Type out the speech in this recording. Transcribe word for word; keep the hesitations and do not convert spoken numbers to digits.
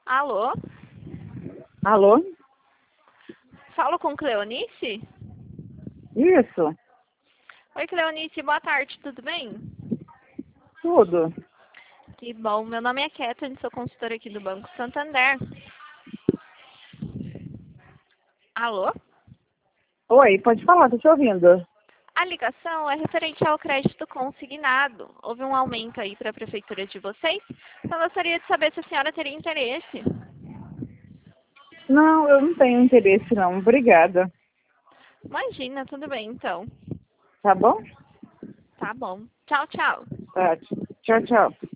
Alô? Alô? Falo com Cleonice? Isso, Oi, Cleonice, boa tarde, tudo bem? tudo. Que bom, meu nome é Kathleen, sou consultora aqui do Banco Santander. Alô? Oi, pode falar, tô te ouvindo. A ligação é referente ao crédito consignado. Houve um aumento aí para a prefeitura de vocês, então eu gostaria de saber se a senhora teria interesse. Não, eu não tenho interesse não, obrigada. Imagina, tudo bem então. Tá bom? Tá bom. Tchau, tchau. Tá. Tchau, tchau.